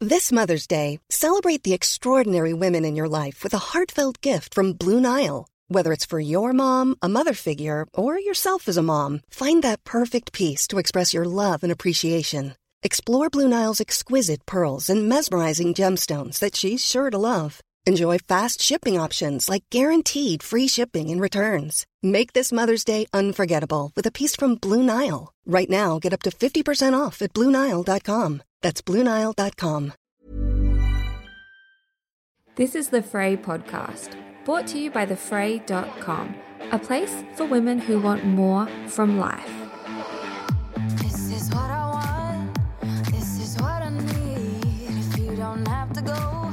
This Mother's Day, celebrate the extraordinary women in your life with a heartfelt gift from Blue Nile. Whether it's for your mom, a mother figure, or yourself as a mom, find that perfect piece to express your love and appreciation. Explore Blue Nile's exquisite pearls and mesmerizing gemstones that she's sure to love. Enjoy fast shipping options like guaranteed free shipping and returns. Make this Mother's Day unforgettable with a piece from Blue Nile. Right now, get up to 50% off at BlueNile.com. That's BlueNile.com. This is the Frey Podcast, brought to you by thefrey.com, a place for women who want more from life. This is what I want, this is what I need. If you don't have to go,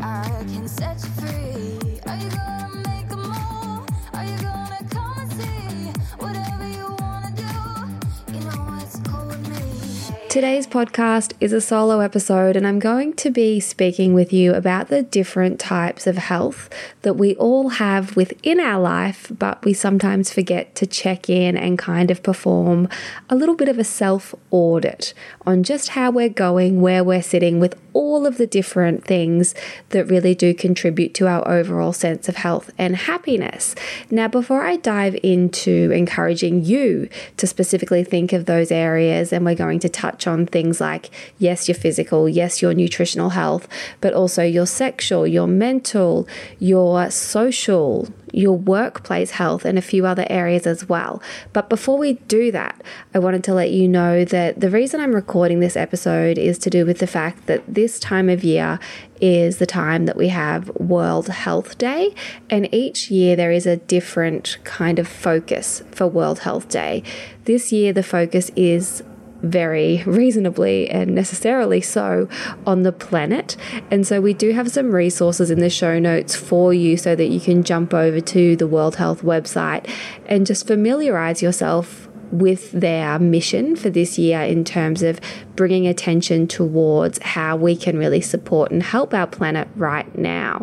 I can set you free. Are you gonna make a move? Are you gonna come and see? Whatever you wanna do, you know it's cool with me. Today's podcast is a solo episode, and I'm going to be speaking with you about the different types of health that we all have within our life, but we sometimes forget to check in and kind of perform a little bit of a self-audit on just how we're going, where we're sitting with all of the different things that really do contribute to our overall sense of health and happiness. Now, before I dive into encouraging you to specifically think of those areas, and we're going to touch on things like, yes, your physical, yes, your nutritional health, but also your sexual, your mental, your social, your workplace health, and a few other areas as well. But before we do that, I wanted to let you know that the reason I'm recording this episode is to do with the fact that this time of year is the time that we have World Health Day, and each year there is a different kind of focus for World Health Day. This year the focus is very reasonably and necessarily so on the planet. And so we do have some resources in the show notes for you so that you can jump over to the World Health website and just familiarize yourself with their mission for this year in terms of bringing attention towards how we can really support and help our planet right now.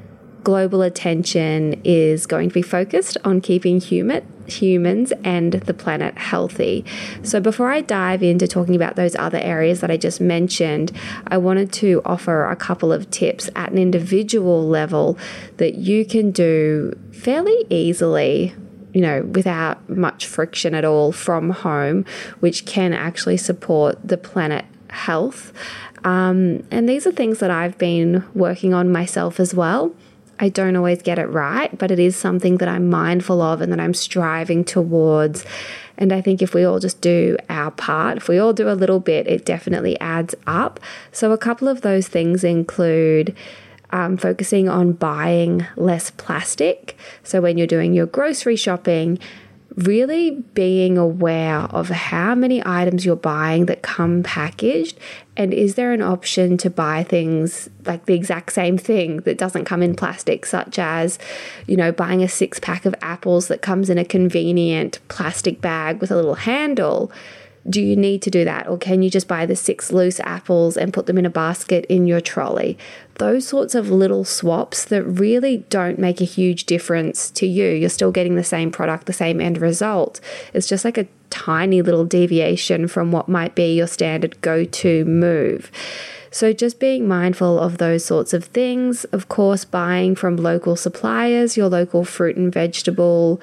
Global attention is going to be focused on keeping humans and the planet healthy. So before I dive into talking about those other areas that I just mentioned, I wanted to offer a couple of tips at an individual level that you can do fairly easily, without much friction at all from home, which can actually support the planet health. And these are things that I've been working on myself as well. I don't always get it right, but it is something that I'm mindful of and that I'm striving towards. And I think if we all just do our part, if we all do a little bit, it definitely adds up. So a couple of those things include focusing on buying less plastic. So when you're doing your grocery shopping, really being aware of how many items you're buying that come packaged, and is there an option to buy things like the exact same thing that doesn't come in plastic, such as, buying a 6-pack of apples that comes in a convenient plastic bag with a little handle. Do you need to do that? Or can you just buy the 6 loose apples and put them in a basket in your trolley? Those sorts of little swaps that really don't make a huge difference to you. You're still getting the same product, the same end result. It's just like a tiny little deviation from what might be your standard go-to move. So just being mindful of those sorts of things. Of course, buying from local suppliers, your local fruit and vegetable,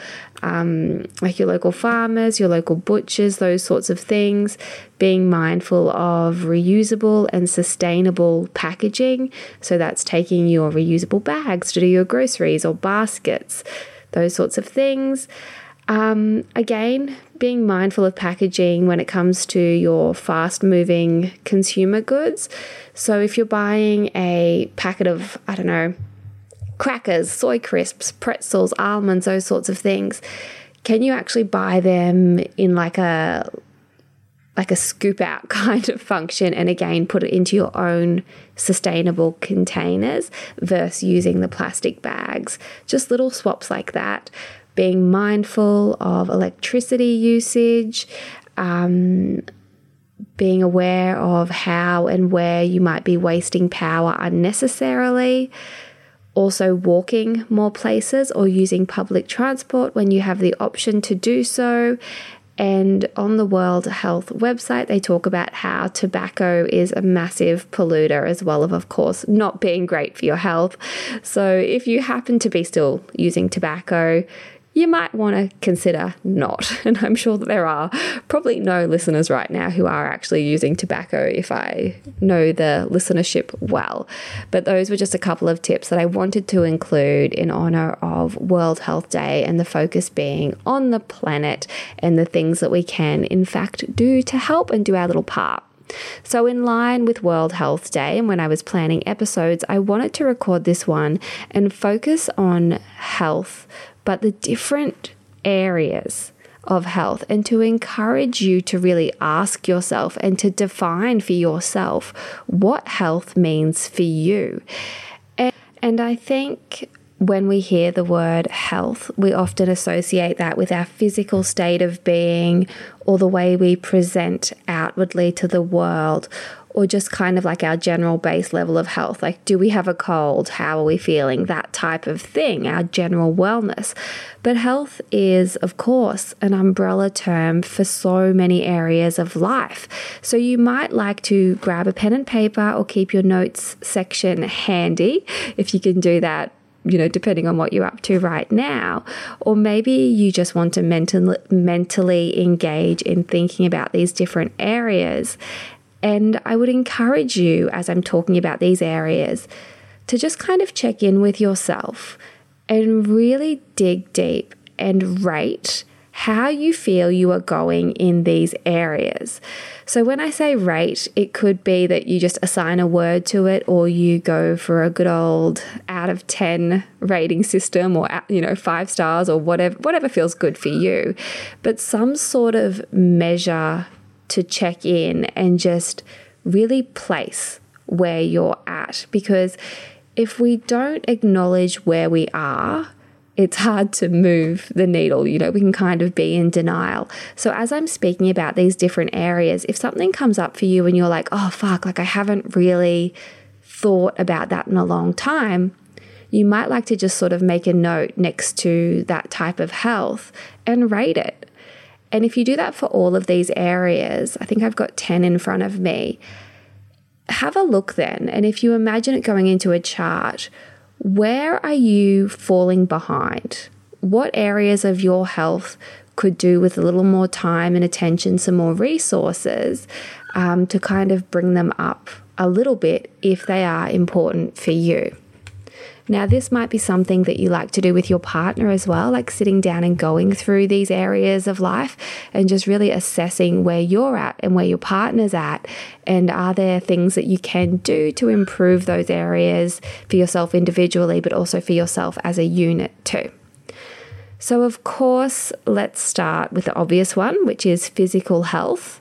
like your local farmers, your local butchers, those sorts of things. Being mindful of reusable and sustainable packaging. So that's taking your reusable bags to do your groceries or baskets, those sorts of things. Again, being mindful of packaging when it comes to your fast-moving consumer goods. So if you're buying a packet of, crackers, soy crisps, pretzels, almonds, those sorts of things, can you actually buy them in like a scoop out kind of function, and again put it into your own sustainable containers versus using the plastic bags? Just little swaps like that. Being mindful of electricity usage, being aware of how and where you might be wasting power unnecessarily. Also walking more places or using public transport when you have the option to do so. And on the World Health website, they talk about how tobacco is a massive polluter as well of course, not being great for your health. So if you happen to be still using tobacco, you might want to consider not. And I'm sure that there are probably no listeners right now who are actually using tobacco if I know the listenership well. But those were just a couple of tips that I wanted to include in honor of World Health Day, and the focus being on the planet and the things that we can in fact do to help and do our little part. So in line with World Health Day, and when I was planning episodes, I wanted to record this one and focus on health, but the different areas of health, and to encourage you to really ask yourself and to define for yourself what health means for you. And I think when we hear the word health, we often associate that with our physical state of being, or the way we present outwardly to the world, or just kind of like our general base level of health. Like, do we have a cold? How are we feeling? That type of thing, our general wellness. But health is, of course, an umbrella term for so many areas of life. So you might like to grab a pen and paper or keep your notes section handy, if you can do that, depending on what you're up to right now. Or maybe you just want to mentally engage in thinking about these different areas. And I would encourage you, as I'm talking about these areas, to just kind of check in with yourself and really dig deep and rate how you feel you are going in these areas. So when I say rate, it could be that you just assign a word to it, or you go for a good old out of 10 rating system, or 5 stars, or whatever feels good for you. But some sort of measure to check in and just really place where you're at. Because if we don't acknowledge where we are, it's hard to move the needle. We can kind of be in denial. So as I'm speaking about these different areas, if something comes up for you and you're like, oh, fuck, like I haven't really thought about that in a long time, you might like to just sort of make a note next to that type of health and rate it. And if you do that for all of these areas, I think I've got 10 in front of me, have a look then. And if you imagine it going into a chart, where are you falling behind? What areas of your health could do with a little more time and attention, some more resources, to kind of bring them up a little bit if they are important for you? Now, this might be something that you like to do with your partner as well, like sitting down and going through these areas of life and just really assessing where you're at and where your partner's at. And are there things that you can do to improve those areas for yourself individually, but also for yourself as a unit too? So, of course, let's start with the obvious one, which is physical health.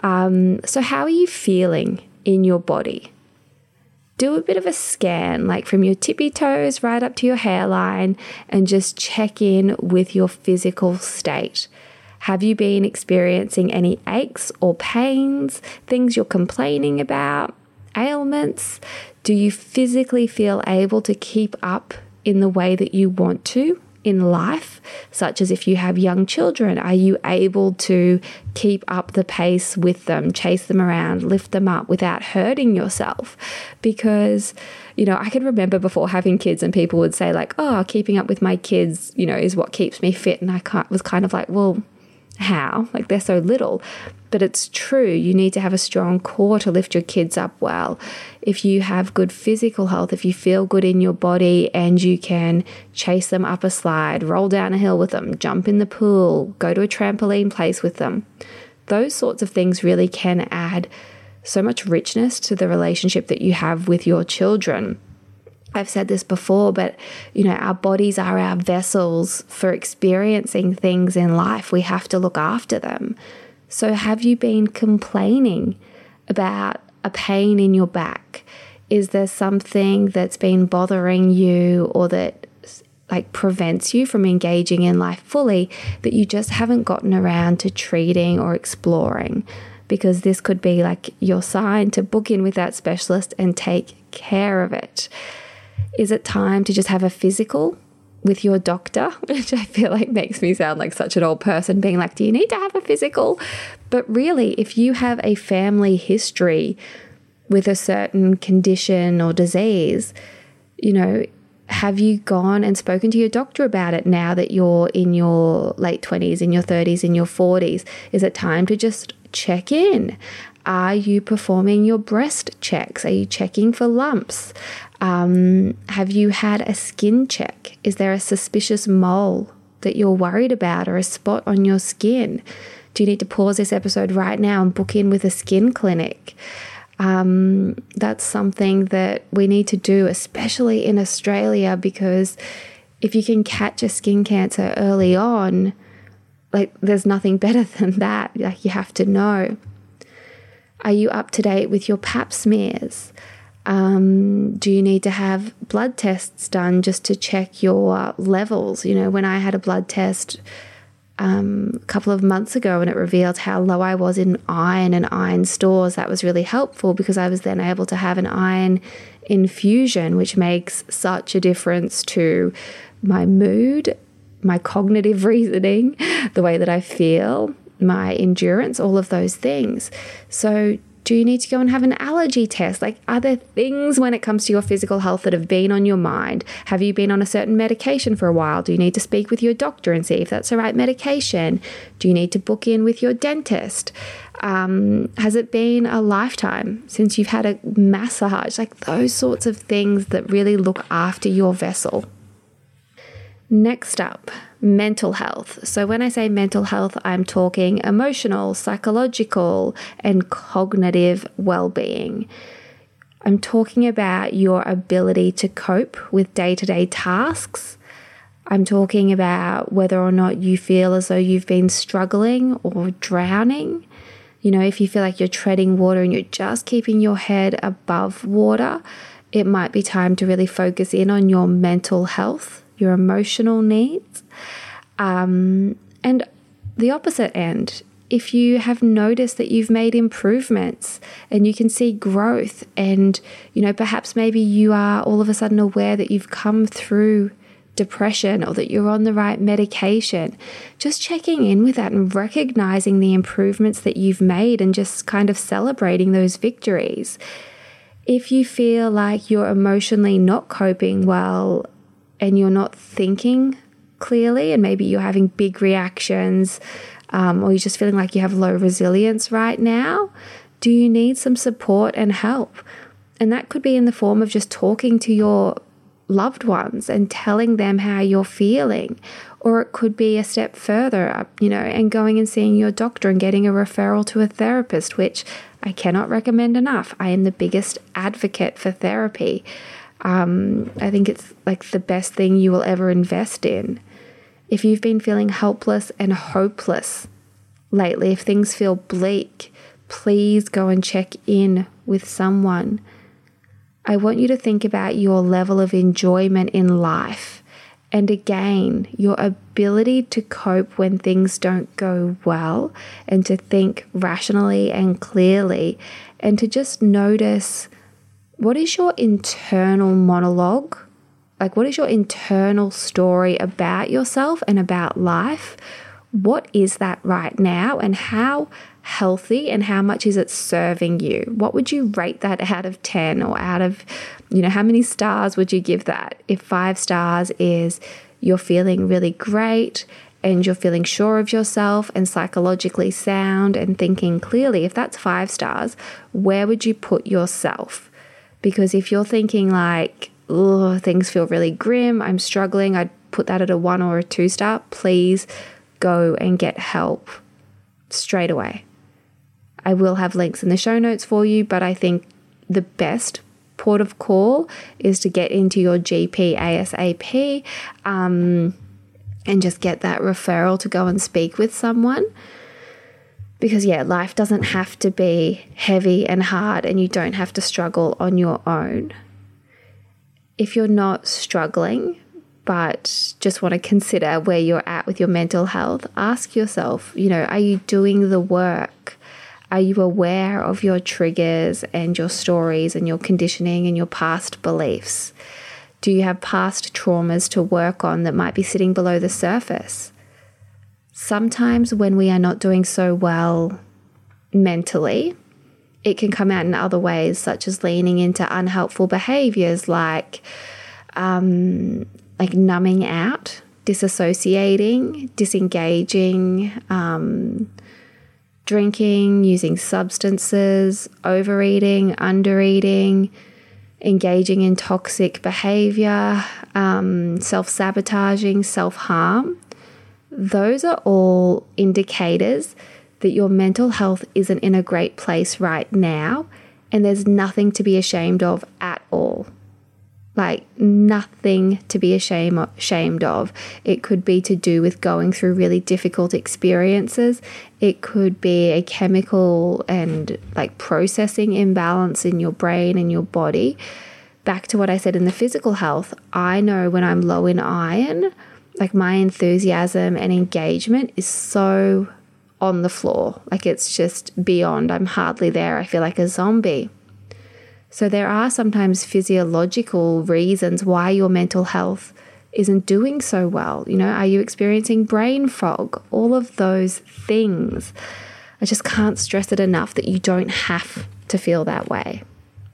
So how are you feeling in your body? Do a bit of a scan, like from your tippy toes right up to your hairline, and just check in with your physical state. Have you been experiencing any aches or pains, things you're complaining about, ailments? Do you physically feel able to keep up in the way that you want to in life, such as if you have young children? Are you able to keep up the pace with them, chase them around, lift them up without hurting yourself? Because, I can remember before having kids and people would say like, oh, keeping up with my kids, is what keeps me fit. And I was kind of like, well, how? Like, they're so little. But it's true. You need to have a strong core to lift your kids up well. If you have good physical health, if you feel good in your body and you can chase them up a slide, roll down a hill with them, jump in the pool, go to a trampoline place with them, those sorts of things really can add so much richness to the relationship that you have with your children. I've said this before, but our bodies are our vessels for experiencing things in life. We have to look after them. So have you been complaining about a pain in your back? Is there something that's been bothering you, or that prevents you from engaging in life fully, that you just haven't gotten around to treating or exploring? Because this could be like your sign to book in with that specialist and take care of it. Is it time to just have a physical with your doctor, which I feel like makes me sound like such an old person being like, do you need to have a physical? But really, if you have a family history with a certain condition or disease, have you gone and spoken to your doctor about it now that you're in your late 20s, in your 30s, in your 40s? Is it time to just check in? Are you performing your breast checks? Are you checking for lumps? Have you had a skin check? Is there a suspicious mole that you're worried about or a spot on your skin? Do you need to pause this episode right now and book in with a skin clinic? That's something that we need to do, especially in Australia, because if you can catch a skin cancer early on, like there's nothing better than that. Like you have to know. Are you up to date with your pap smears? Do you need to have blood tests done just to check your levels? When I had a blood test a couple of months ago and it revealed how low I was in iron and iron stores, that was really helpful because I was then able to have an iron infusion, which makes such a difference to my mood, my cognitive reasoning, the way that I feel, my endurance, all of those things. So do you need to go and have an allergy test? Like, are there things when it comes to your physical health that have been on your mind? Have you been on a certain medication for a while? Do you need to speak with your doctor and see if that's the right medication? Do you need to book in with your dentist? Has it been a lifetime since you've had a massage? Like those sorts of things that really look after your vessel. Next up, mental health. So when I say mental health, I'm talking emotional, psychological, and cognitive well-being. I'm talking about your ability to cope with day-to-day tasks. I'm talking about whether or not you feel as though you've been struggling or drowning. If you feel like you're treading water and you're just keeping your head above water, it might be time to really focus in on your mental health, your emotional needs. And the opposite end, if you have noticed that you've made improvements and you can see growth and, perhaps maybe you are all of a sudden aware that you've come through depression or that you're on the right medication, just checking in with that and recognizing the improvements that you've made and just kind of celebrating those victories. If you feel like you're emotionally not coping well and you're not thinking clearly and maybe you're having big reactions or you're just feeling like you have low resilience right now, do you need some support and help? And that could be in the form of just talking to your loved ones and telling them how you're feeling. Or it could be a step further up, and going and seeing your doctor and getting a referral to a therapist, which I cannot recommend enough. I am the biggest advocate for therapy. I think it's like the best thing you will ever invest in. If you've been feeling helpless and hopeless lately, if things feel bleak, please go and check in with someone. I want you to think about your level of enjoyment in life. And again, your ability to cope when things don't go well and to think rationally and clearly and to just notice, what is your internal monologue? Like, what is your internal story about yourself and about life? What is that right now? And how healthy and how much is it serving you? What would you rate that out of 10 or out of, how many stars would you give that? If 5 stars is you're feeling really great and you're feeling sure of yourself and psychologically sound and thinking clearly, if that's 5 stars, where would you put yourself? Because if you're thinking like, oh, things feel really grim, I'm struggling, I'd put that at a 1 or a 2 star. Please go and get help straight away. I will have links in the show notes for you, but I think the best port of call is to get into your GP ASAP and just get that referral to go and speak with someone. Because life doesn't have to be heavy and hard and you don't have to struggle on your own. If you're not struggling, but just want to consider where you're at with your mental health, ask yourself, are you doing the work? Are you aware of your triggers and your stories and your conditioning and your past beliefs? Do you have past traumas to work on that might be sitting below the surface? Sometimes when we are not doing so well mentally, it can come out in other ways, such as leaning into unhelpful behaviors like numbing out, disassociating, disengaging, drinking, using substances, overeating, undereating, engaging in toxic behavior, self-sabotaging, self-harm. Those are all indicators that your mental health isn't in a great place right now, and there's nothing to be ashamed of at all. Like nothing to be ashamed of. It could be to do with going through really difficult experiences. It could be a chemical and processing imbalance in your brain and your body. Back to what I said in the physical health, I know when I'm low in iron, my enthusiasm and engagement is so on the floor. It's just beyond. I'm hardly there. I feel like a zombie. So there are sometimes physiological reasons why your mental health isn't doing so well. Are you experiencing brain fog? All of those things. I just can't stress it enough that you don't have to feel that way.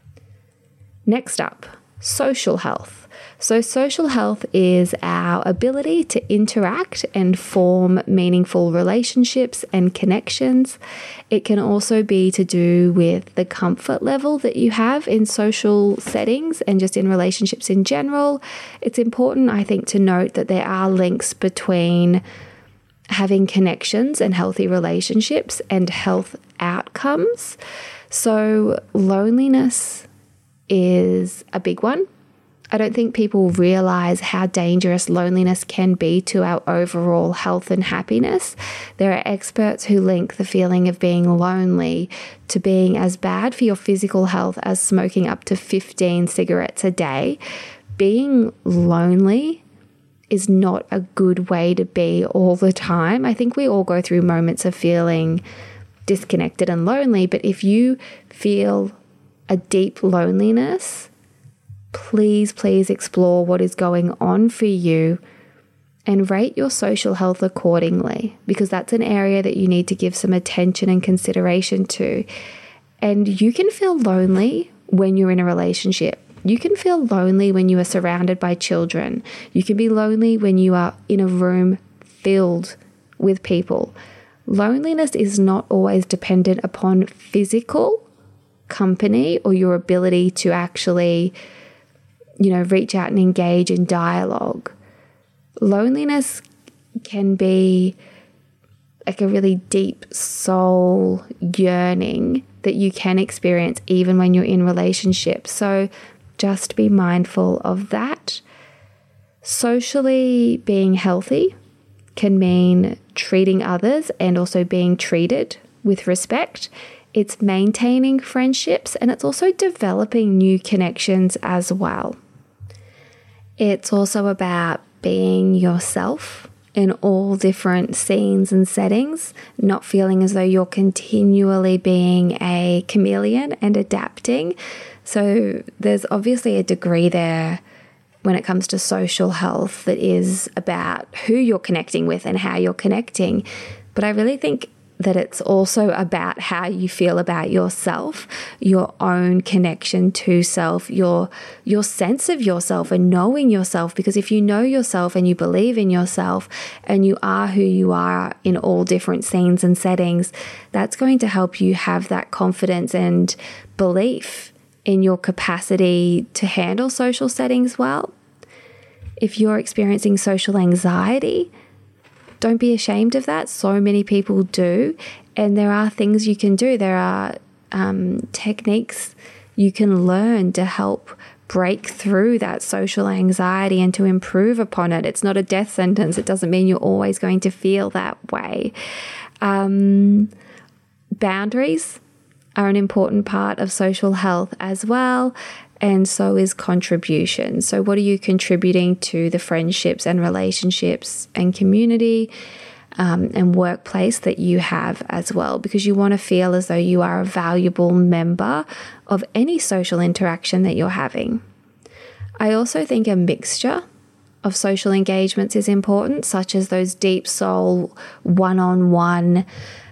Next up, social health. So social health is our ability to interact and form meaningful relationships and connections. It can also be to do with the comfort level that you have in social settings and just in relationships in general. It's important, I think, to note that there are links between having connections and healthy relationships and health outcomes. So loneliness is a big one. I don't think people realize how dangerous loneliness can be to our overall health and happiness. There are experts who link the feeling of being lonely to being as bad for your physical health as smoking up to 15 cigarettes a day. Being lonely is not a good way to be all the time. I think we all go through moments of feeling disconnected and lonely, but if you feel a deep loneliness, please explore what is going on for you and rate your social health accordingly, because that's an area that you need to give some attention and consideration to. And you can feel lonely when you're in a relationship. You can feel lonely when you are surrounded by children. You can be lonely when you are in a room filled with people. Loneliness is not always dependent upon physical company or your ability to actually reach out and engage in dialogue. Loneliness can be a really deep soul yearning that you can experience even when you're in relationships. So just be mindful of that. Socially being healthy can mean treating others and also being treated with respect. It's maintaining friendships, and it's also developing new connections as well. It's also about being yourself in all different scenes and settings, not feeling as though you're continually being a chameleon and adapting. So there's obviously a degree there when it comes to social health that is about who you're connecting with and how you're connecting. But I really think that it's also about how you feel about yourself, your own connection to self, your sense of yourself and knowing yourself. Because if you know yourself and you believe in yourself and you are who you are in all different scenes and settings, that's going to help you have that confidence and belief in your capacity to handle social settings well. If you're experiencing social anxiety, don't be ashamed of that. So many people do. And there are things you can do. There are techniques you can learn to help break through that social anxiety and to improve upon it. It's not a death sentence. It doesn't mean you're always going to feel that way. Boundaries are an important part of social health as well. And so is contribution. So what are you contributing to the friendships and relationships and community and workplace that you have as well? Because you want to feel as though you are a valuable member of any social interaction that you're having. I also think a mixture of social engagements is important, such as those deep soul, one-on-one,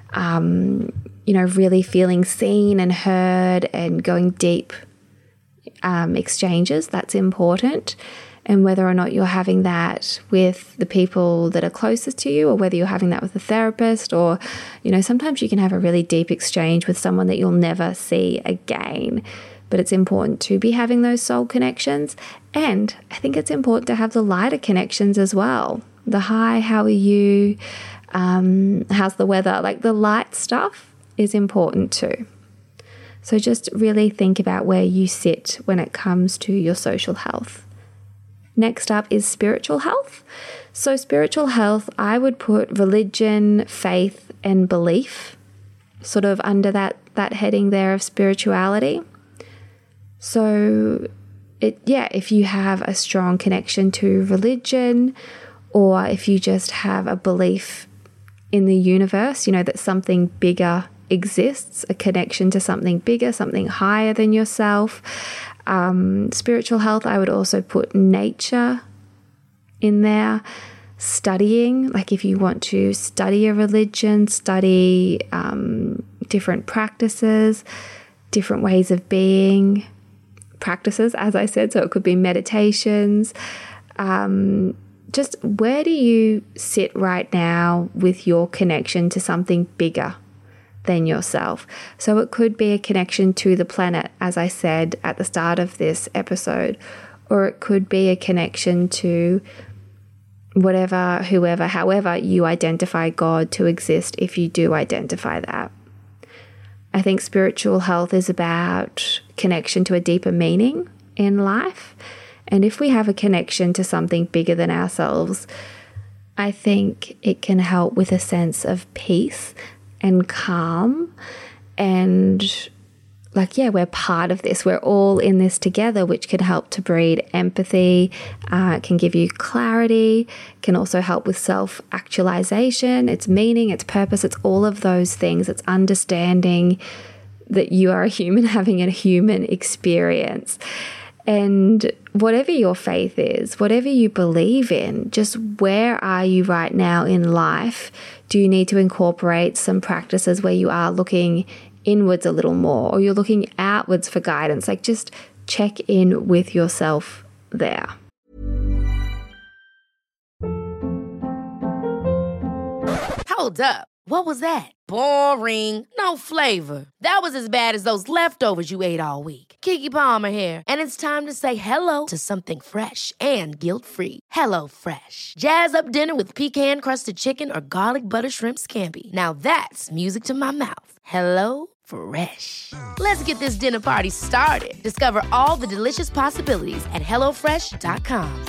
really feeling seen and heard and going deep exchanges. That's important. And whether or not you're having that with the people that are closest to you, or whether you're having that with a therapist, or, sometimes you can have a really deep exchange with someone that you'll never see again. But it's important to be having those soul connections. And I think it's important to have the lighter connections as well. The hi, how are you? How's the weather? Like the light stuff is important too. So just really think about where you sit when it comes to your social health. Next up is spiritual health. So spiritual health, I would put religion, faith, and belief sort of under that heading there of spirituality. So if you have a strong connection to religion, or if you just have a belief in the universe, that something bigger exists, a connection to something bigger, something higher than yourself. Spiritual health, I would also put nature in there. Studying, like if you want to study a religion, study different practices, different ways of being, practices, as I said, so it could be meditations. Just where do you sit right now with your connection to something bigger than yourself? So it could be a connection to the planet, as I said at the start of this episode, or it could be a connection to whatever, whoever, however you identify God to exist, if you do identify that. I think spiritual health is about connection to a deeper meaning in life. And if we have a connection to something bigger than ourselves, I think it can help with a sense of peace and calm. And we're part of this. We're all in this together, which can help to breed empathy, can give you clarity, can also help with self-actualization, its meaning, its purpose. It's all of those things. It's understanding that you are a human having a human experience. And whatever your faith is, whatever you believe in, just where are you right now in life? Do you need to incorporate some practices where you are looking inwards a little more, or you're looking outwards for guidance? Like just check in with yourself there. Hold up. What was that? Boring. No flavor. That was as bad as those leftovers you ate all week. Keke Palmer here. And it's time to say hello to something fresh and guilt-free. HelloFresh. Jazz up dinner with pecan-crusted chicken or garlic butter shrimp scampi. Now that's music to my mouth. HelloFresh. Let's get this dinner party started. Discover all the delicious possibilities at HelloFresh.com.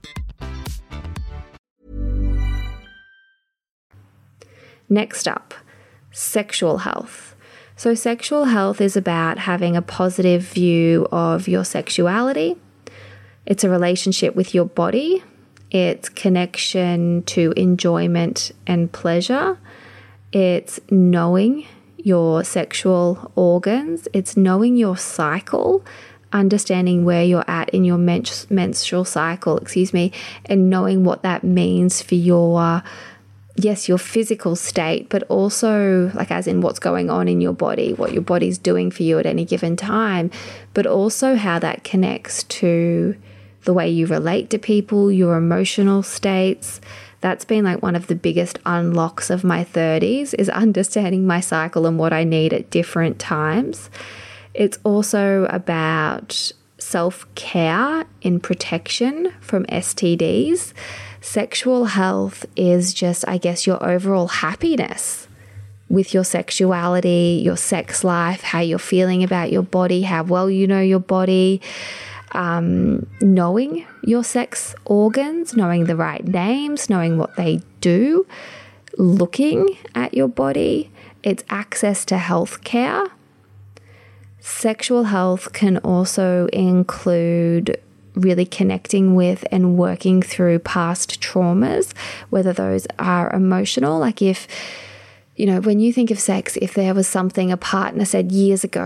Next up, sexual health. So sexual health is about having a positive view of your sexuality. It's a relationship with your body. It's connection to enjoyment and pleasure. It's knowing your sexual organs. It's knowing your cycle, understanding where you're at in your menstrual cycle, and knowing what that means for your physical state, but also as in what's going on in your body, what your body's doing for you at any given time, but also how that connects to the way you relate to people, your emotional states. That's been one of the biggest unlocks of my 30s, is understanding my cycle and what I need at different times. It's also about self-care in protection from STDs. Sexual health is just, your overall happiness with your sexuality, your sex life, how you're feeling about your body, how well you know your body, knowing your sex organs, knowing the right names, knowing what they do, looking at your body. It's access to healthcare. Sexual health can also include really connecting with and working through past traumas, whether those are emotional. If, when you think of sex, if there was something a partner said years ago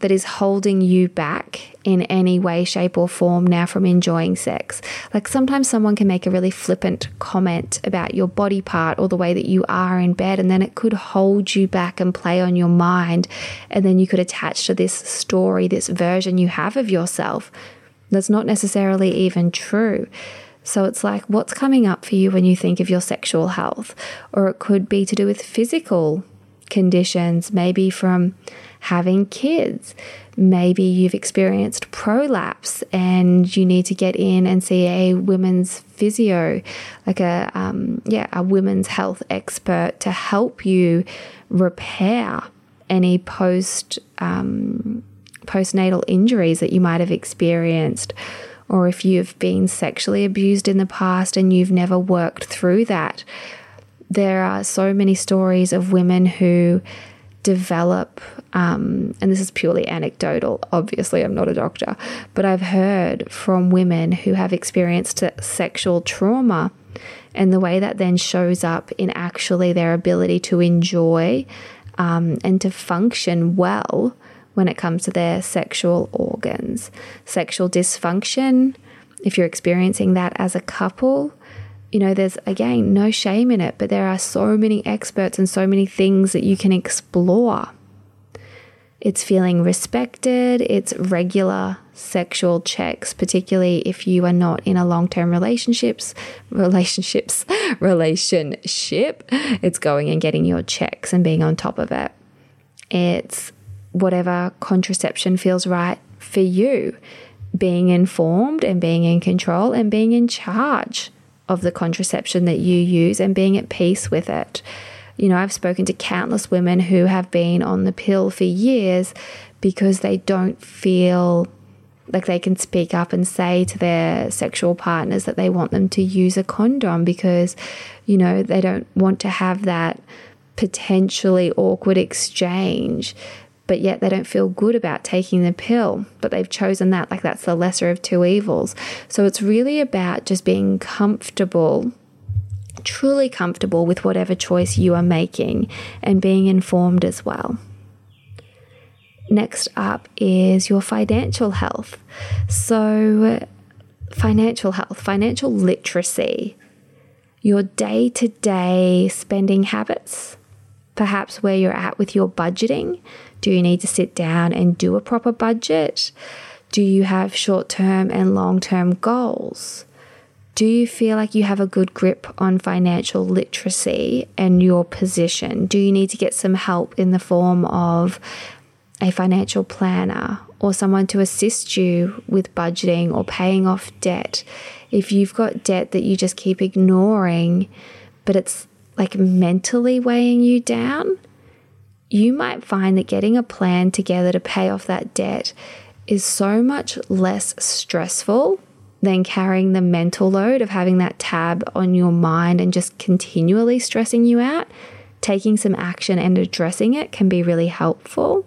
that is holding you back in any way, shape, or form now from enjoying sex. Like sometimes someone can make a really flippant comment about your body part or the way that you are in bed, and then it could hold you back and play on your mind. And then you could attach to this story, this version you have of yourself that's not necessarily even true. So it's like, what's coming up for you when you think of your sexual health? Or it could be to do with physical conditions, maybe from having kids. Maybe you've experienced prolapse and you need to get in and see a women's physio, like a women's health expert to help you repair any postnatal injuries that you might have experienced. Or if you've been sexually abused in the past and you've never worked through that. There are so many stories of women who develop, and this is purely anecdotal, obviously I'm not a doctor, but I've heard from women who have experienced sexual trauma, and the way that then shows up in actually their ability to enjoy and to function well when it comes to their sexual organs. Sexual dysfunction, if you're experiencing that as a couple, you know, there's, again, no shame in it, but there are so many experts and so many things that you can explore. It's feeling respected. It's regular sexual checks, particularly if you are not in a long-term relationship. It's going and getting your checks and being on top of it. It's whatever contraception feels right for you. Being informed and being in control and being in charge of the contraception that you use and being at peace with it. You know, I've spoken to countless women who have been on the pill for years because they don't feel like they can speak up and say to their sexual partners that they want them to use a condom because, you know, they don't want to have that potentially awkward exchange, but yet they don't feel good about taking the pill, but they've chosen that, like that's the lesser of two evils. So it's really about just being comfortable, truly comfortable with whatever choice you are making and being informed as well. Next up is your financial health. So financial health, financial literacy, your day-to-day spending habits, perhaps where you're at with your budgeting. Do you need to sit down and do a proper budget? Do you have short-term and long-term goals? Do you feel like you have a good grip on financial literacy and your position? Do you need to get some help in the form of a financial planner or someone to assist you with budgeting or paying off debt? If you've got debt that you just keep ignoring, but it's like mentally weighing you down, you might find that getting a plan together to pay off that debt is so much less stressful than carrying the mental load of having that tab on your mind and just continually stressing you out. Taking some action and addressing it can be really helpful.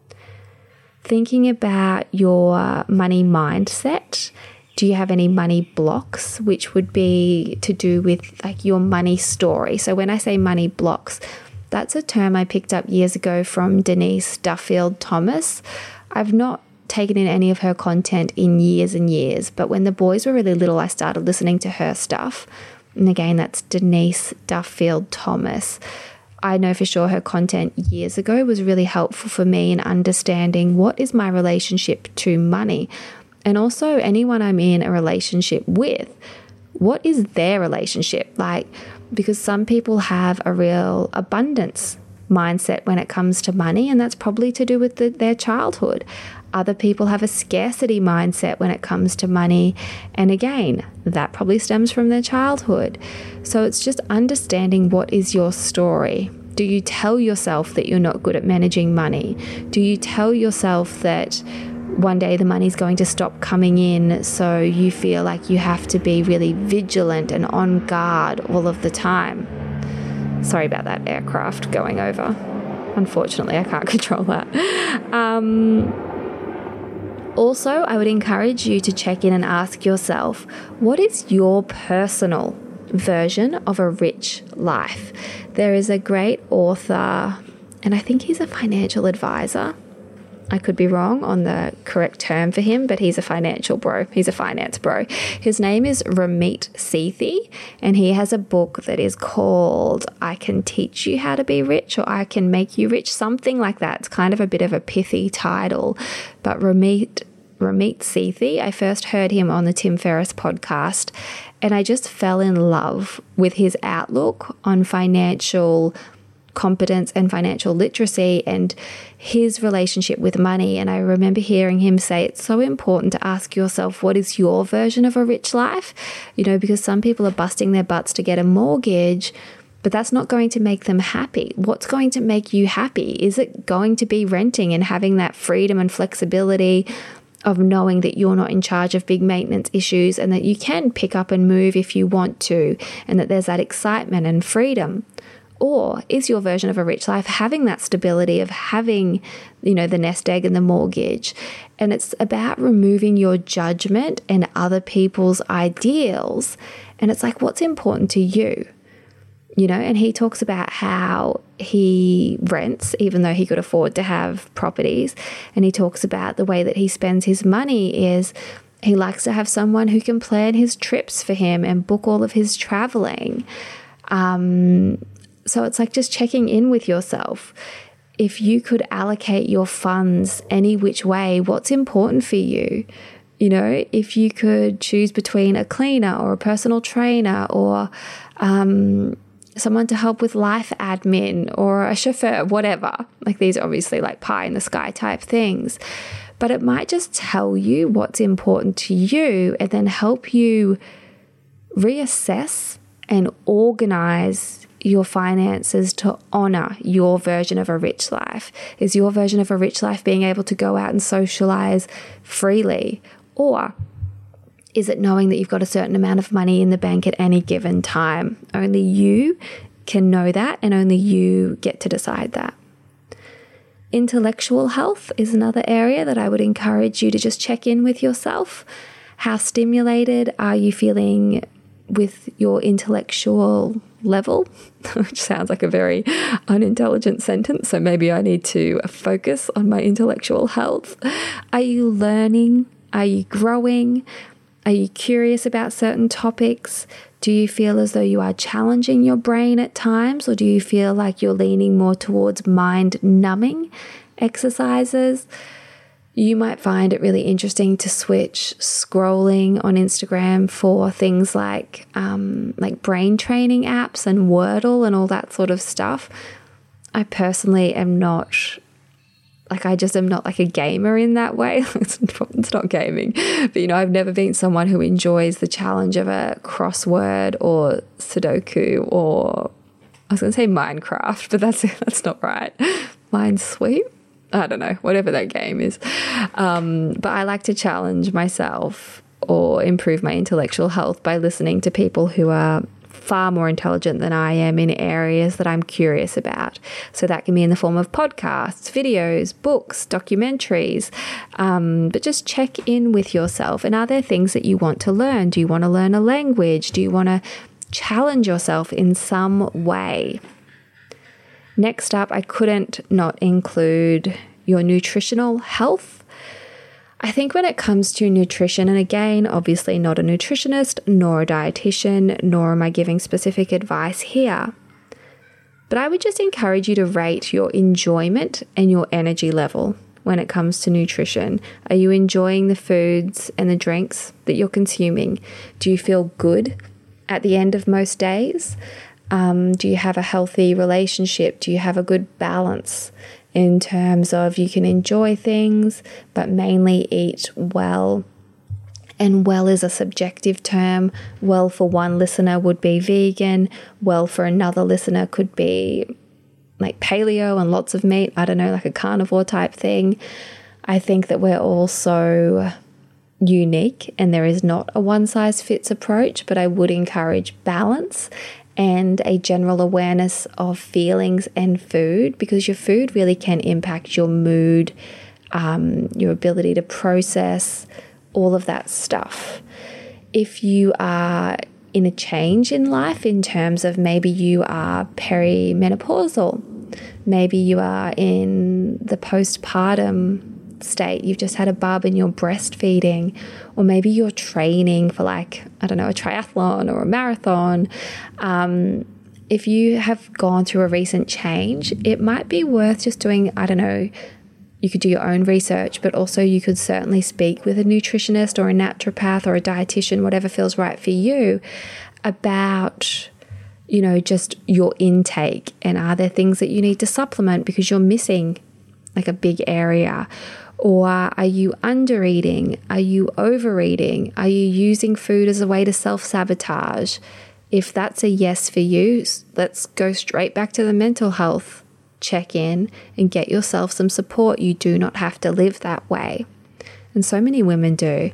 Thinking about your money mindset. Do you have any money blocks, which would be to do with like your money story? So when I say money blocks, that's a term I picked up years ago from Denise Duffield-Thomas. I've not taken in any of her content in years and years, but when the boys were really little, I started listening to her stuff. And again, that's Denise Duffield-Thomas. I know for sure her content years ago was really helpful for me in understanding what is my relationship to money. And also anyone I'm in a relationship with, what is their relationship like? Because some people have a real abundance mindset when it comes to money, and that's probably to do with their childhood. Other people have a scarcity mindset when it comes to money, and again, that probably stems from their childhood. So it's just understanding what is your story. Do you tell yourself that you're not good at managing money? Do you tell yourself that one day the money's going to stop coming in, so you feel like you have to be really vigilant and on guard all of the time? Sorry about that aircraft going over. Unfortunately, I can't control that. Also, I would encourage you to check in and ask yourself, what is your personal version of a rich life? There is a great author, and I think he's a financial advisor. I could be wrong on the correct term for him, but he's a financial bro. He's a finance bro. His name is Ramit Sethi, and he has a book that is called I Can Teach You How to Be Rich, or I Can Make You Rich, something like that. It's kind of a bit of a pithy title, but Ramit Sethi, I first heard him on the Tim Ferriss podcast, and I just fell in love with his outlook on financial competence and financial literacy and his relationship with money. And I remember hearing him say it's so important to ask yourself, what is your version of a rich life? You know, because some people are busting their butts to get a mortgage, but that's not going to make them happy. What's going to make you happy? Is it going to be renting and having that freedom and flexibility of knowing that you're not in charge of big maintenance issues and that you can pick up and move if you want to, and that there's that excitement and freedom? Or is your version of a rich life having that stability of having, you know, the nest egg and the mortgage? And it's about removing your judgment and other people's ideals. And it's like, what's important to you? You know, and he talks about how he rents, even though he could afford to have properties. And he talks about the way that he spends his money is he likes to have someone who can plan his trips for him and book all of his traveling. So it's like just checking in with yourself. If you could allocate your funds any which way, what's important for you? You know, if you could choose between a cleaner or a personal trainer or someone to help with life admin or a chauffeur, whatever. Like these are obviously like pie in the sky type things. But it might just tell you what's important to you and then help you reassess and organize your finances to honor your version of a rich life. Is your version of a rich life being able to go out and socialize freely? Or is it knowing that you've got a certain amount of money in the bank at any given time? Only you can know that, and only you get to decide that. Intellectual health is another area that I would encourage you to just check in with yourself. How stimulated are you feeling with your intellectual level? Which sounds like a very unintelligent sentence, so maybe I need to focus on my intellectual health. Are you learning? Are you growing? Are you curious about certain topics? Do you feel as though you are challenging your brain at times, or do you feel like you're leaning more towards mind-numbing exercises? You might find it really interesting to switch scrolling on Instagram for things like brain training apps and Wordle and all that sort of stuff. I personally am not, I just am not like a gamer in that way. It's not gaming, but you know, I've never been someone who enjoys the challenge of a crossword or Sudoku or I was going to say Minecraft, but that's not right. Minesweep. I don't know, whatever that game is. But I like to challenge myself or improve my intellectual health by listening to people who are far more intelligent than I am in areas that I'm curious about. So that can be in the form of podcasts, videos, books, documentaries, but just check in with yourself. And are there things that you want to learn? Do you want to learn a language? Do you want to challenge yourself in some way? Next up, I couldn't not include your nutritional health. I think when it comes to nutrition, and again, obviously not a nutritionist, nor a dietitian, nor am I giving specific advice here, but I would just encourage you to rate your enjoyment and your energy level when it comes to nutrition. Are you enjoying the foods and the drinks that you're consuming? Do you feel good at the end of most days? Do you have a healthy relationship? Do you have a good balance in terms of you can enjoy things, but mainly eat well? And well is a subjective term. Well for one listener would be vegan. Well for another listener could be like paleo and lots of meat. I don't know, like a carnivore type thing. I think that we're all so unique and there is not a one-size-fits approach, but I would encourage balance and a general awareness of feelings and food, because your food really can impact your mood, your ability to process, all of that stuff. If you are in a change in life in terms of maybe you are perimenopausal, maybe you are in the postpartum state. You've just had a bub and you're breastfeeding, or maybe you're training for like, I don't know, a triathlon or a marathon. If you have gone through a recent change, it might be worth just doing, I don't know, you could do your own research, but also you could certainly speak with a nutritionist or a naturopath or a dietitian, whatever feels right for you, about, you know, just your intake. And are there things that you need to supplement because you're missing like a big area? Or are you under eating? Are you overeating? Are you using food as a way to self-sabotage? If that's a yes for you, let's go straight back to the mental health check-in and get yourself some support. You do not have to live that way. And so many women do.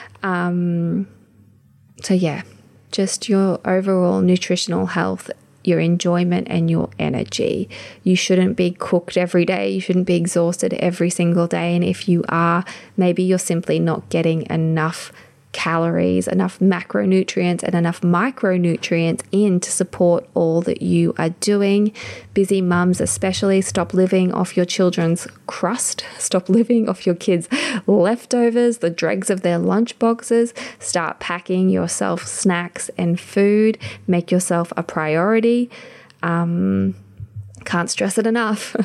So yeah, just your overall nutritional health, your enjoyment and your energy. You shouldn't be cooked every day. You shouldn't be exhausted every single day. And if you are, maybe you're simply not getting enough calories, enough macronutrients and enough micronutrients in to support all that you are doing. Busy mums especially, stop living off your children's crust. Stop living off your kids' leftovers, the dregs of their lunch boxes. Start packing yourself snacks and food. Make yourself a priority. Can't stress it enough.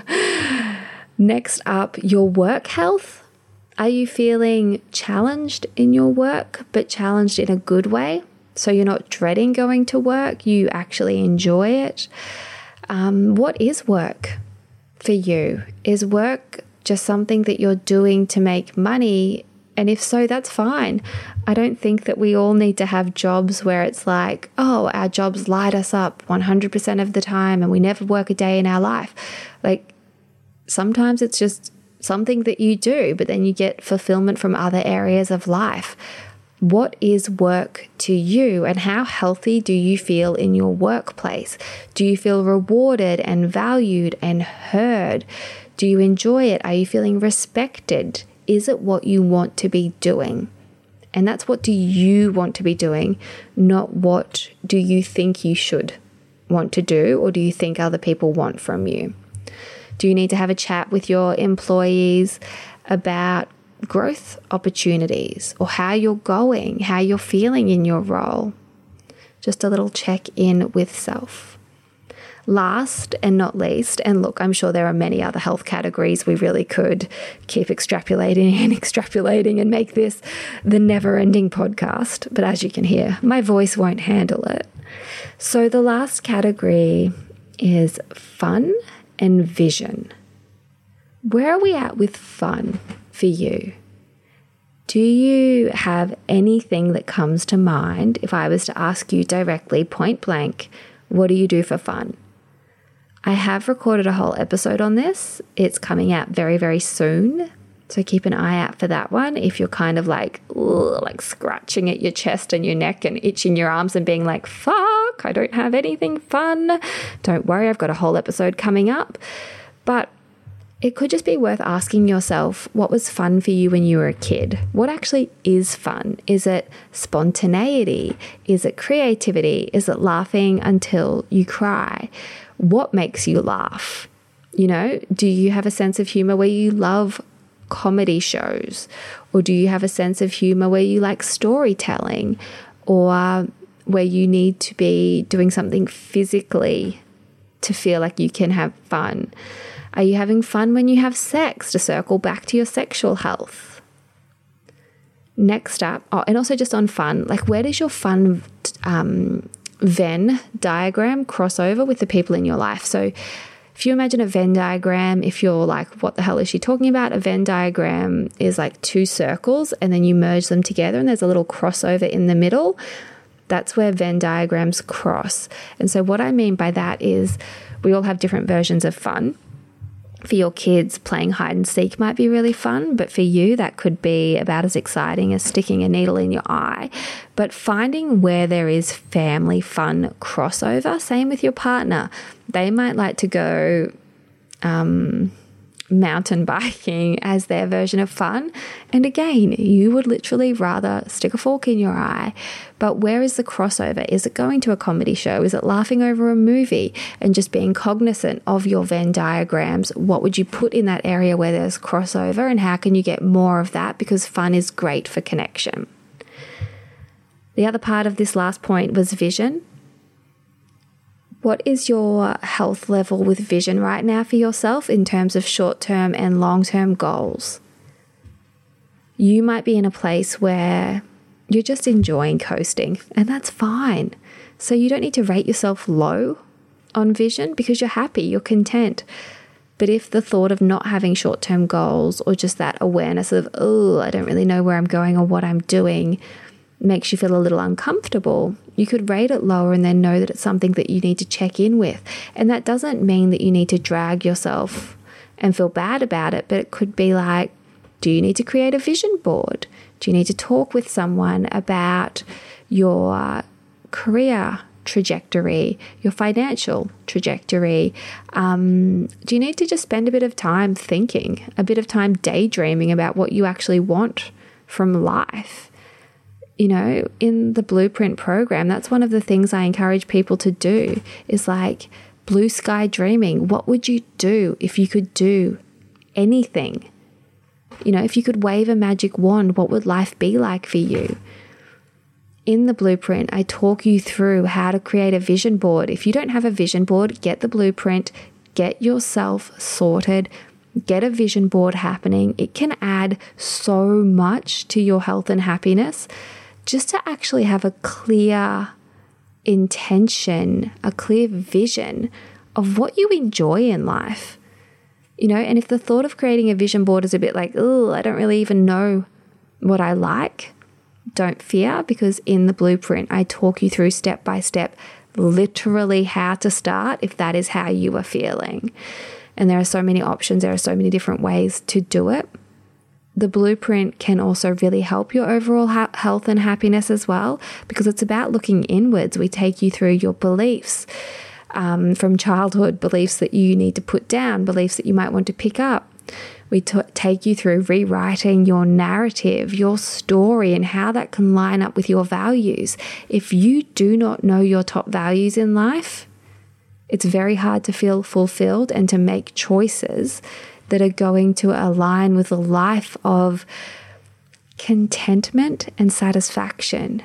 Next up, your work health. Are you feeling challenged in your work, but challenged in a good way? So you're not dreading going to work, you actually enjoy it. What is work for you? Is work just something that you're doing to make money? And if so, that's fine. I don't think that we all need to have jobs where it's like, oh, our jobs light us up 100% of the time and we never work a day in our life. Like, sometimes it's just something that you do, but then you get fulfillment from other areas of life. What is work to you, and how healthy do you feel in your workplace? Do you feel rewarded and valued and heard? Do you enjoy it? Are you feeling respected? Is it what you want to be doing? And that's what do you want to be doing, not what do you think you should want to do, or do you think other people want from you? Do you need to have a chat with your employees about growth opportunities or how you're going, how you're feeling in your role? Just a little check in with self. Last and not least, and look, I'm sure there are many other health categories we really could keep extrapolating and make this the never-ending podcast. But as you can hear, my voice won't handle it. So the last category is fun and vision. Where are we at with fun for you? Do you have anything that comes to mind if I was to ask you directly, point blank, what do you do for fun? I have recorded a whole episode on this. It's coming out very, very soon. So keep an eye out for that one. If you're kind of like scratching at your chest and your neck and itching your arms and being like, fuck, I don't have anything fun. Don't worry, I've got a whole episode coming up. But it could just be worth asking yourself, what was fun for you when you were a kid? What actually is fun? Is it spontaneity? Is it creativity? Is it laughing until you cry? What makes you laugh? You know, do you have a sense of humor where you love comedy shows? Or do you have a sense of humor where you like storytelling, or where you need to be doing something physically to feel like you can have fun? Are you having fun when you have sex, to circle back to your sexual health? Next up, and also just on fun, like where does your fun Venn diagram cross over with the people in your life? So if you imagine a Venn diagram, if you're like, what the hell is she talking about? A Venn diagram is like two circles and then you merge them together and there's a little crossover in the middle. That's where Venn diagrams cross. And so what I mean by that is we all have different versions of fun. For your kids, playing hide and seek might be really fun, but for you, that could be about as exciting as sticking a needle in your eye. But finding where there is family fun crossover, same with your partner. They might like to go, mountain biking as their version of fun. And again, you would literally rather stick a fork in your eye. But where is the crossover? Is it going to a comedy show? Is it laughing over a movie and just being cognizant of your Venn diagrams? What would you put in that area where there's crossover, and how can you get more of that? Because fun is great for connection. The other part of this last point was vision. What is your health level with vision right now for yourself in terms of short-term and long-term goals? You might be in a place where you're just enjoying coasting, and that's fine. So you don't need to rate yourself low on vision because you're happy, you're content. But if the thought of not having short-term goals, or just that awareness of, oh, I don't really know where I'm going or what I'm doing, makes you feel a little uncomfortable, you could rate it lower and then know that it's something that you need to check in with. And that doesn't mean that you need to drag yourself and feel bad about it, but it could be like, do you need to create a vision board? Do you need to talk with someone about your career trajectory, your financial trajectory? Do you need to just spend a bit of time thinking, a bit of time daydreaming about what you actually want from life? You know, in the Blueprint program, that's one of the things I encourage people to do, is like blue sky dreaming. What would you do if you could do anything? You know, if you could wave a magic wand, what would life be like for you? In the Blueprint, I talk you through how to create a vision board. If you don't have a vision board, get the Blueprint, get yourself sorted, get a vision board happening. It can add so much to your health and happiness. Just to actually have a clear intention, a clear vision of what you enjoy in life. You know, and if the thought of creating a vision board is a bit like, oh, I don't really even know what I like, don't fear, because in the Blueprint, I talk you through step by step, literally how to start if that is how you are feeling. And there are so many options. There are so many different ways to do it. The Blueprint can also really help your overall health and happiness as well, because it's about looking inwards. We take you through your beliefs from childhood, beliefs that you need to put down, beliefs that you might want to pick up. We take you through rewriting your narrative, your story, and how that can line up with your values. If you do not know your top values in life, it's very hard to feel fulfilled and to make choices that are going to align with a life of contentment and satisfaction.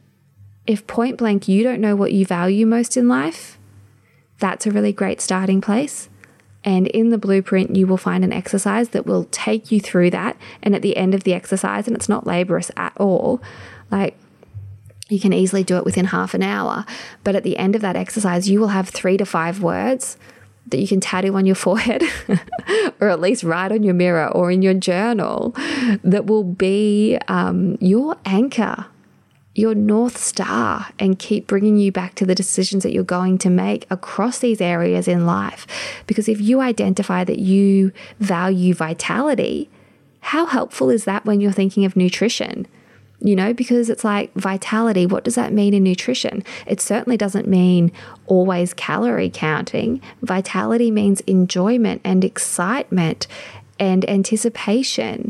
If point blank you don't know what you value most in life, that's a really great starting place. And in the Blueprint, you will find an exercise that will take you through that. And at the end of the exercise, and it's not laborious at all, like you can easily do it within half an hour. But at the end of that exercise, you will have 3 to 5 words that you can tattoo on your forehead or at least write on your mirror or in your journal that will be your anchor, your North Star, and keep bringing you back to the decisions that you're going to make across these areas in life. Because if you identify that you value vitality, how helpful is that when you're thinking of nutrition? You know, because it's like vitality, what does that mean in nutrition? It certainly doesn't mean always calorie counting. Vitality means enjoyment and excitement and anticipation.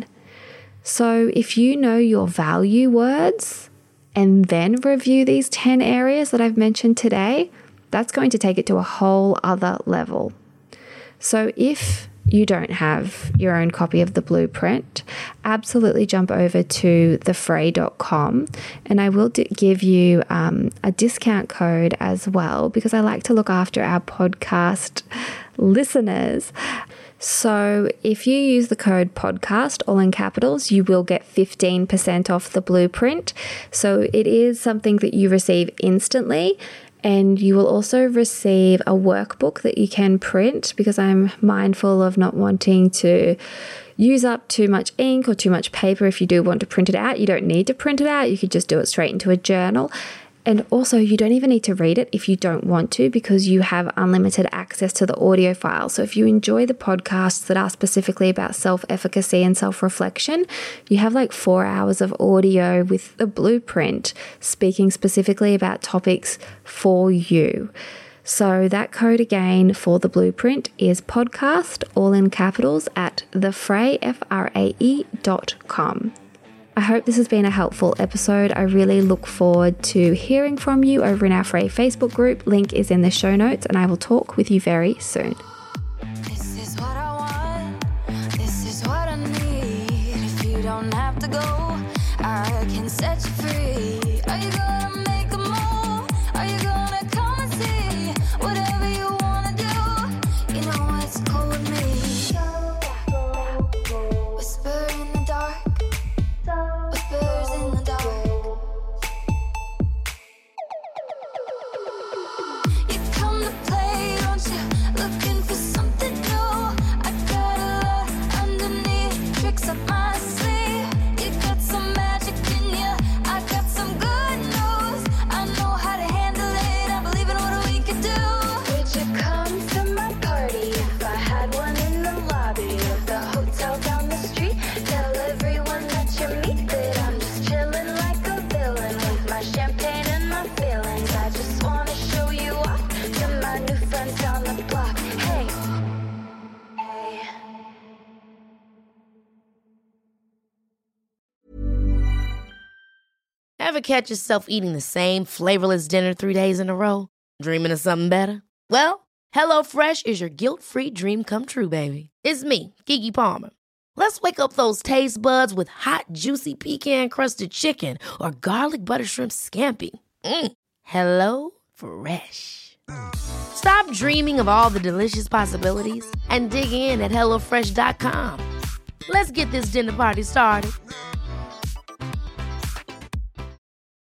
So if you know your value words and then review these 10 areas that I've mentioned today, that's going to take it to a whole other level. So if you don't have your own copy of the Blueprint, absolutely jump over to thefray.com, and I will give you a discount code as well, because I like to look after our podcast listeners. So if you use the code podcast, all in capitals, you will get 15% off the Blueprint. So it is something that you receive instantly. And you will also receive a workbook that you can print, because I'm mindful of not wanting to use up too much ink or too much paper. If you do want to print it out, you don't need to print it out. You could just do it straight into a journal. And also, you don't even need to read it if you don't want to, because you have unlimited access to the audio file. So if you enjoy the podcasts that are specifically about self-efficacy and self-reflection, you have like 4 hours of audio with the Blueprint speaking specifically about topics for you. So that code again for the blueprint is podcast, all in capitals, at thefrae.com. I hope this has been a helpful episode. I really look forward to hearing from you over in our Frey Facebook group. Link is in the show notes, and I will talk with you very soon. This is what I want. This is what I need. If you don't have to go, I can set you free. Are you gonna make a move? Are you gonna come and see? Whatever you wanna do, you know it's cool with me. Whisper in the dark. Whispers in the dark. You come to play, don't you? Looking for something new. I got a lot underneath, tricks up my sleeve. You got some magic in you, I got some good news. I know how to handle it, I believe in what we could do. Would you come to my party if I had one in the lobby of the hotel down the street? Tell everyone that you meet that I'm just chilling like a villain with my champagne and my feelings. I just wanna show you off to my new friends down the block. Hey, hey. Ever catch yourself eating the same flavorless dinner 3 days in a row? Dreaming of something better? Well, HelloFresh is your guilt-free dream come true, baby. It's me, Keke Palmer. Let's wake up those taste buds with hot, juicy pecan-crusted chicken or garlic butter shrimp scampi. Hello Fresh. Stop dreaming of all the delicious possibilities and dig in at HelloFresh.com. Let's get this dinner party started.